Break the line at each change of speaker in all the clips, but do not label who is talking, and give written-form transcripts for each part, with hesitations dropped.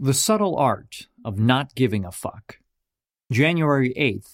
The Subtle Art of Not Giving a Fuck. January 8th,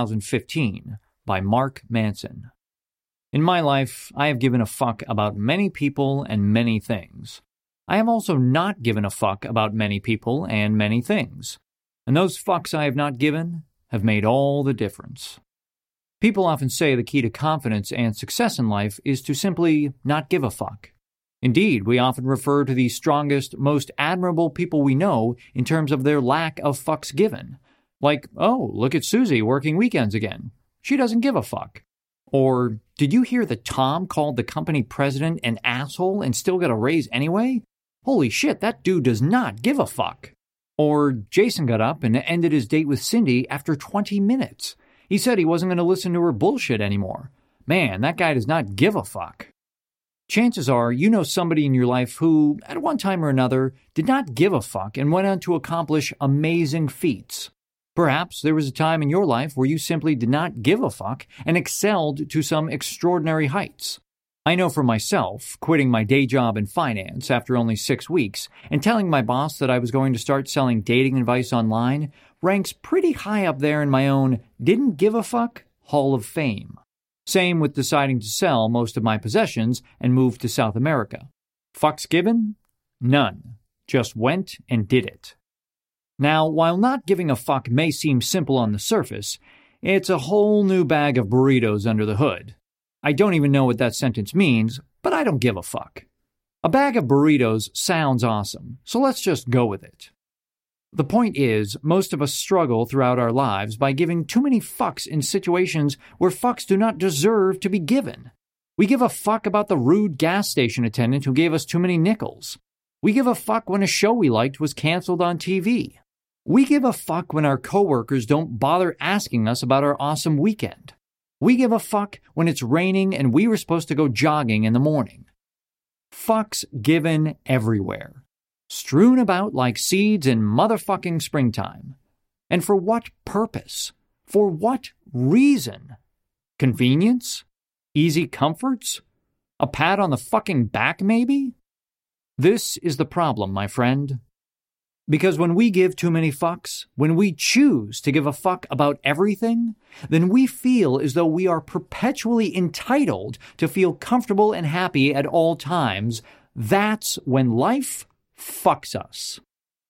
2015, by Mark Manson. In my life, I have given a fuck about many people and many things. I have also not given a fuck about many people and many things. And those fucks I have not given have made all the difference. People often say the key to confidence and success in life is to simply not give a fuck. Indeed, we often refer to the strongest, most admirable people we know in terms of their lack of fucks given. Like, oh, look at Susie working weekends again. She doesn't give a fuck. Or, did you hear that Tom called the company president an asshole and still got a raise anyway? Holy shit, that dude does not give a fuck. Or, Jason got up and ended his date with Cindy after 20 minutes. He said he wasn't going to listen to her bullshit anymore. Man, that guy does not give a fuck. Chances are you know somebody in your life who, at one time or another, did not give a fuck and went on to accomplish amazing feats. Perhaps there was a time in your life where you simply did not give a fuck and excelled to some extraordinary heights. I know for myself, quitting my day job in finance after only 6 weeks and telling my boss that I was going to start selling dating advice online ranks pretty high up there in my own didn't give a fuck Hall of Fame. Same with deciding to sell most of my possessions and move to South America. Fucks given? None. Just went and did it. Now, while not giving a fuck may seem simple on the surface, it's a whole new bag of burritos under the hood. I don't even know what that sentence means, but I don't give a fuck. A bag of burritos sounds awesome, so let's just go with it. The point is, most of us struggle throughout our lives by giving too many fucks in situations where fucks do not deserve to be given. We give a fuck about the rude gas station attendant who gave us too many nickels. We give a fuck when a show we liked was canceled on TV. We give a fuck when our coworkers don't bother asking us about our awesome weekend. We give a fuck when it's raining and we were supposed to go jogging in the morning. Fucks given everywhere. Strewn about like seeds in motherfucking springtime. And for what purpose? For what reason? Convenience? Easy comforts? A pat on the fucking back, maybe? This is the problem, my friend. Because when we give too many fucks, when we choose to give a fuck about everything, then we feel as though we are perpetually entitled to feel comfortable and happy at all times. That's when life fucks us.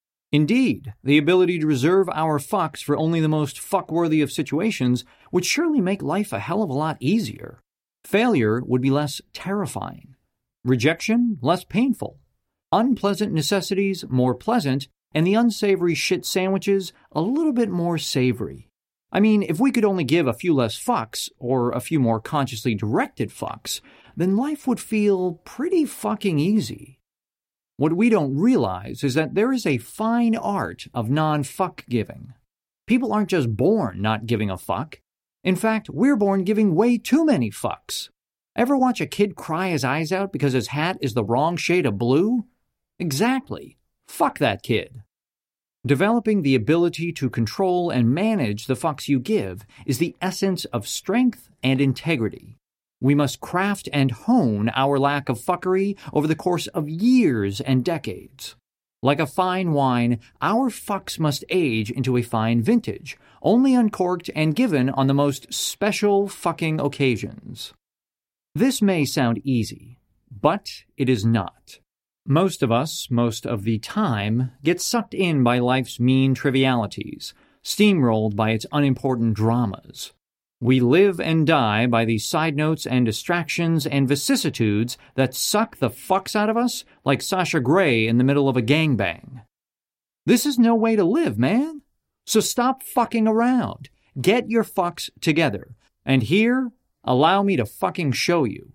Indeed, the ability to reserve our fucks for only the most fuck-worthy of situations would surely make life a hell of a lot easier. Failure would be less terrifying. Rejection, less painful. Unpleasant necessities, more pleasant, and the unsavory shit sandwiches, a little bit more savory. I mean, if we could only give a few less fucks, or a few more consciously directed fucks, then life would feel pretty fucking easy. What we don't realize is that there is a fine art of non-fuck giving. People aren't just born not giving a fuck. In fact, we're born giving way too many fucks. Ever watch a kid cry his eyes out because his hat is the wrong shade of blue? Exactly. Fuck that kid. Developing the ability to control and manage the fucks you give is the essence of strength and integrity. We must craft and hone our lack of fuckery over the course of years and decades. Like a fine wine, our fucks must age into a fine vintage, only uncorked and given on the most special fucking occasions. This may sound easy, but it is not. Most of us, most of the time, get sucked in by life's mean trivialities, steamrolled by its unimportant dramas. We live and die by the side notes and distractions and vicissitudes that suck the fucks out of us like Sasha Grey in the middle of a gangbang. This is no way to live, man. So stop fucking around. Get your fucks together. And here, allow me to fucking show you.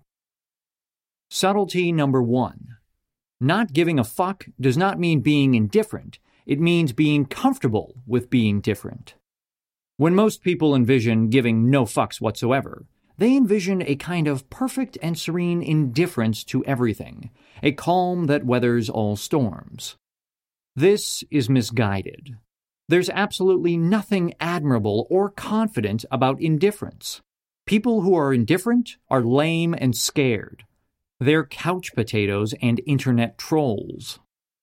Subtlety number 1. Not giving a fuck does not mean being indifferent. It means being comfortable with being different. When most people envision giving no fucks whatsoever, they envision a kind of perfect and serene indifference to everything, a calm that weathers all storms. This is misguided. There's absolutely nothing admirable or confident about indifference. People who are indifferent are lame and scared. They're couch potatoes and internet trolls.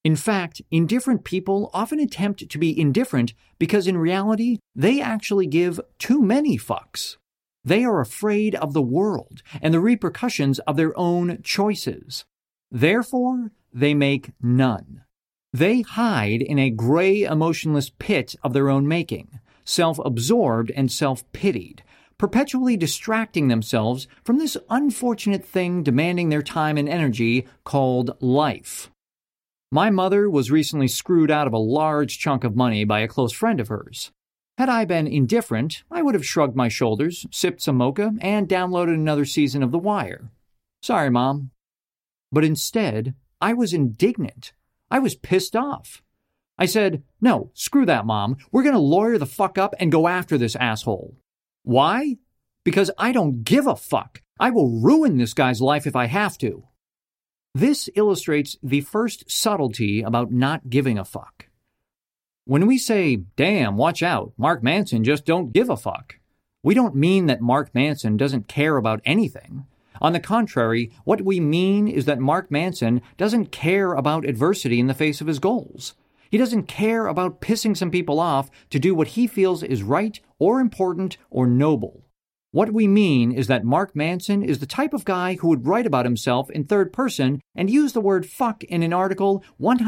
In fact, indifferent people often attempt to be indifferent because in reality, they actually give too many fucks. They are afraid of the world and the repercussions of their own choices. Therefore, they make none. They hide in a gray, emotionless pit of their own making, self-absorbed and self-pitied, perpetually distracting themselves from this unfortunate thing demanding their time and energy called life. My mother was recently screwed out of a large chunk of money by a close friend of hers. Had I been indifferent, I would have shrugged my shoulders, sipped some mocha, and downloaded another season of The Wire. Sorry, Mom. But instead, I was indignant. I was pissed off. I said, no, screw that, Mom. We're going to lawyer the fuck up and go after this asshole. Why? Because I don't give a fuck. I will ruin this guy's life if I have to. This illustrates the first subtlety about not giving a fuck. When we say, damn, watch out, Mark Manson just don't give a fuck, we don't mean that Mark Manson doesn't care about anything. On the contrary, what we mean is that Mark Manson doesn't care about adversity in the face of his goals. He doesn't care about pissing some people off to do what he feels is right or important or noble. What we mean is that Mark Manson is the type of guy who would write about himself in third person and use the word fuck in an article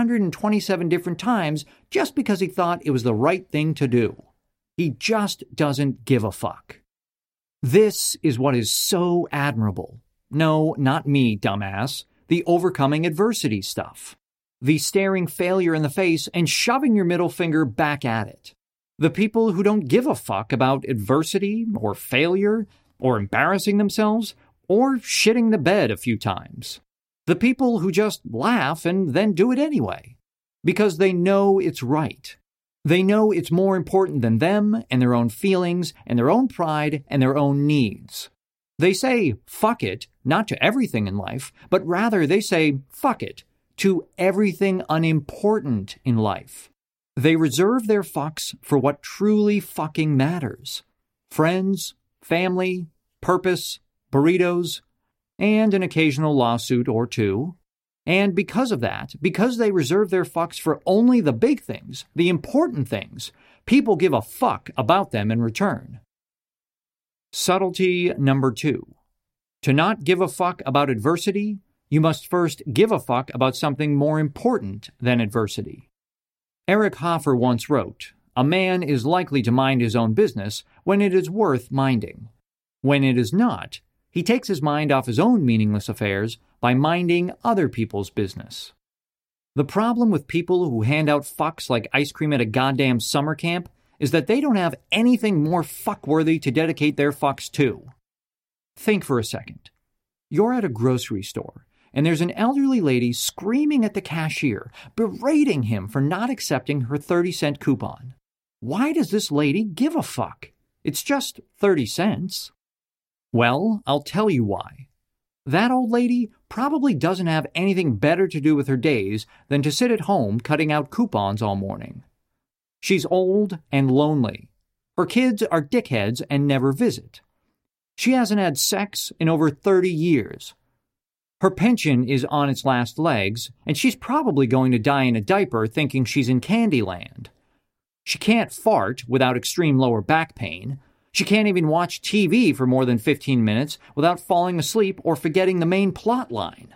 127 different times just because he thought it was the right thing to do. He just doesn't give a fuck. This is what is so admirable. No, not me, dumbass. The overcoming adversity stuff. The staring failure in the face and shoving your middle finger back at it. The people who don't give a fuck about adversity or failure or embarrassing themselves or shitting the bed a few times. The people who just laugh and then do it anyway. Because they know it's right. They know it's more important than them and their own feelings and their own pride and their own needs. They say fuck it, not to everything in life, but rather they say fuck it to everything unimportant in life. They reserve their fucks for what truly fucking matters. Friends, family, purpose, burritos, and an occasional lawsuit or two. And because of that, because they reserve their fucks for only the big things, the important things, people give a fuck about them in return. Subtlety number 2. To not give a fuck about adversity, you must first give a fuck about something more important than adversity. Eric Hoffer once wrote, "A man is likely to mind his own business when it is worth minding. When it is not, he takes his mind off his own meaningless affairs by minding other people's business." The problem with people who hand out fucks like ice cream at a goddamn summer camp is that they don't have anything more fuck-worthy to dedicate their fucks to. Think for a second. You're at a grocery store, and there's an elderly lady screaming at the cashier, berating him for not accepting her 30-cent coupon. Why does this lady give a fuck? It's just 30 cents. Well, I'll tell you why. That old lady probably doesn't have anything better to do with her days than to sit at home cutting out coupons all morning. She's old and lonely. Her kids are dickheads and never visit. She hasn't had sex in over 30 years. Her pension is on its last legs, and she's probably going to die in a diaper thinking she's in Candyland. She can't fart without extreme lower back pain. She can't even watch TV for more than 15 minutes without falling asleep or forgetting the main plot line.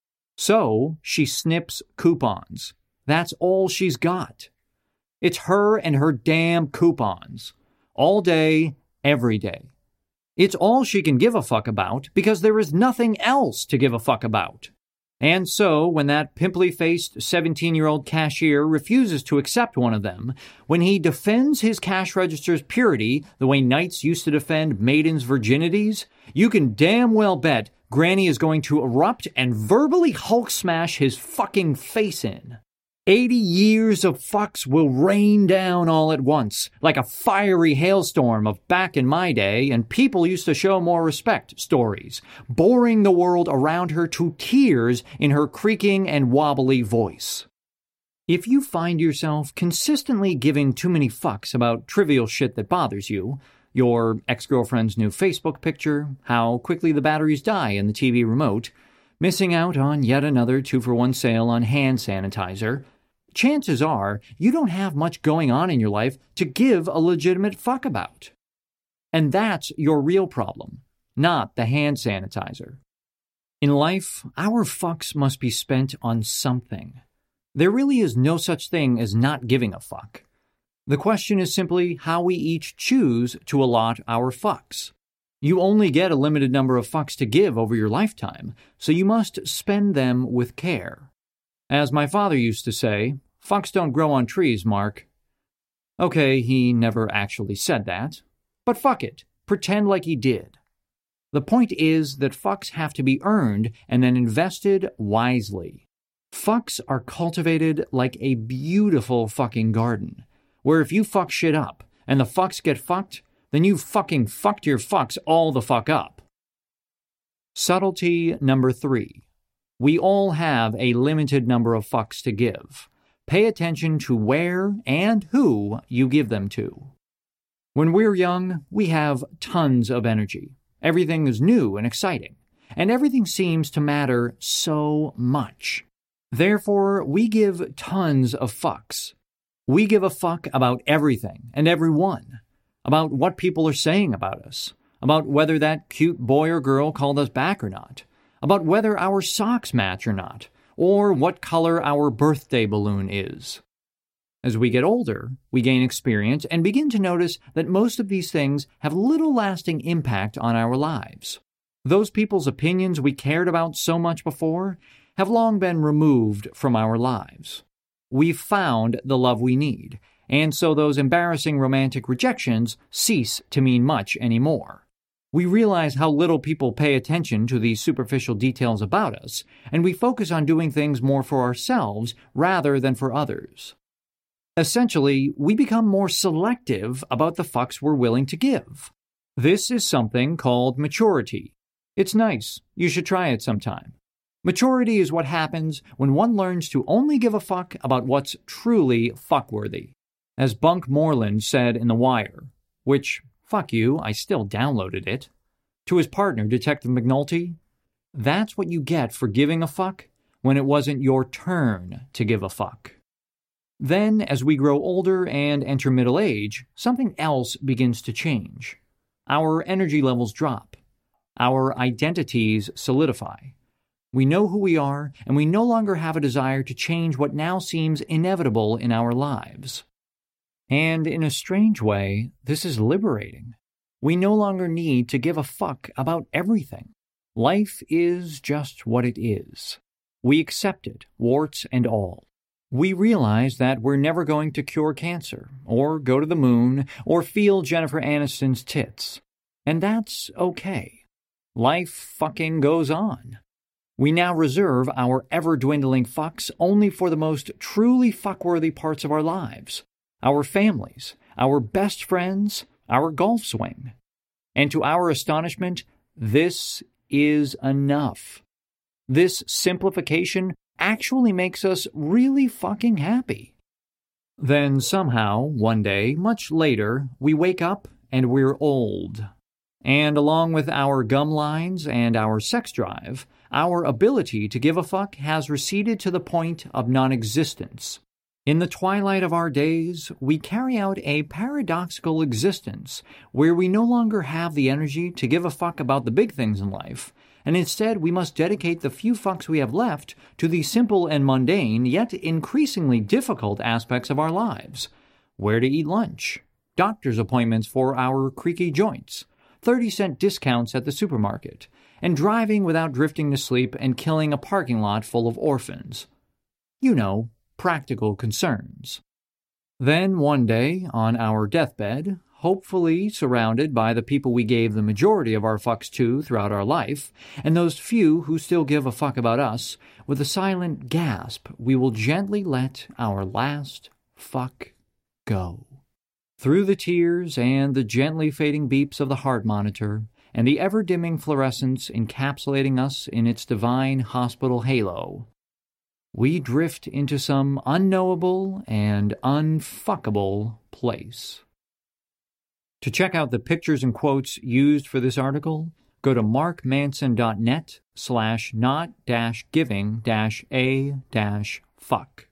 So, she snips coupons. That's all she's got. It's her and her damn coupons. All day, every day. It's all she can give a fuck about because there is nothing else to give a fuck about. And so, when that pimply-faced 17-year-old cashier refuses to accept one of them, when he defends his cash register's purity the way knights used to defend maidens' virginities, you can damn well bet Granny is going to erupt and verbally Hulk smash his fucking face in. 80 years of fucks will rain down all at once, like a fiery hailstorm of back in my day and people used to show more respect stories, boring the world around her to tears in her creaking and wobbly voice. If you find yourself consistently giving too many fucks about trivial shit that bothers you, your ex-girlfriend's new Facebook picture, how quickly the batteries die in the TV remote, missing out on yet another 2-for-1 sale on hand sanitizer, chances are you don't have much going on in your life to give a legitimate fuck about. And that's your real problem, not the hand sanitizer. In life, our fucks must be spent on something. There really is no such thing as not giving a fuck. The question is simply how we each choose to allot our fucks. You only get a limited number of fucks to give over your lifetime, so you must spend them with care. As my father used to say, fucks don't grow on trees, Mark. Okay, he never actually said that, but fuck it, pretend like he did. The point is that fucks have to be earned and then invested wisely. Fucks are cultivated like a beautiful fucking garden, where if you fuck shit up and the fucks get fucked, then you fucking fucked your fucks all the fuck up. Subtlety number 3. We all have a limited number of fucks to give. Pay attention to where and who you give them to. When we're young, we have tons of energy. Everything is new and exciting, and everything seems to matter so much. Therefore, we give tons of fucks. We give a fuck about everything and everyone, about what people are saying about us, about whether that cute boy or girl called us back or not, about whether our socks match or not, or what color our birthday balloon is. As we get older, we gain experience and begin to notice that most of these things have little lasting impact on our lives. Those people's opinions we cared about so much before have long been removed from our lives. We've found the love we need, and so those embarrassing romantic rejections cease to mean much anymore. We realize how little people pay attention to these superficial details about us, and we focus on doing things more for ourselves rather than for others. Essentially, we become more selective about the fucks we're willing to give. This is something called maturity. It's nice. You should try it sometime. Maturity is what happens when one learns to only give a fuck about what's truly fuckworthy. As Bunk Moreland said in The Wire, which, fuck you, I still downloaded it, to his partner, Detective McNulty, that's what you get for giving a fuck when it wasn't your turn to give a fuck. Then, as we grow older and enter middle age, something else begins to change. Our energy levels drop. Our identities solidify. We know who we are, and we no longer have a desire to change what now seems inevitable in our lives. And in a strange way, this is liberating. We no longer need to give a fuck about everything. Life is just what it is. We accept it, warts and all. We realize that we're never going to cure cancer, or go to the moon, or feel Jennifer Aniston's tits. And that's okay. Life fucking goes on. We now reserve our ever-dwindling fucks only for the most truly fuckworthy parts of our lives. Our families, our best friends, our golf swing. And to our astonishment, this is enough. This simplification actually makes us really fucking happy. Then somehow, one day, much later, we wake up and we're old. And along with our gum lines and our sex drive, our ability to give a fuck has receded to the point of non-existence. In the twilight of our days, we carry out a paradoxical existence where we no longer have the energy to give a fuck about the big things in life, and instead we must dedicate the few fucks we have left to the simple and mundane, yet increasingly difficult aspects of our lives. Where to eat lunch, doctor's appointments for our creaky joints, 30-cent discounts at the supermarket, and driving without drifting to sleep and killing a parking lot full of orphans. You know, practical concerns. Then one day, on our deathbed, hopefully surrounded by the people we gave the majority of our fucks to throughout our life, and those few who still give a fuck about us, with a silent gasp, we will gently let our last fuck go. Through the tears and the gently fading beeps of the heart monitor, and the ever-dimming fluorescence encapsulating us in its divine hospital halo, we drift into some unknowable and unfuckable place. To check out the pictures and quotes used for this article, go to markmanson.net/ not-giving-a-fuck.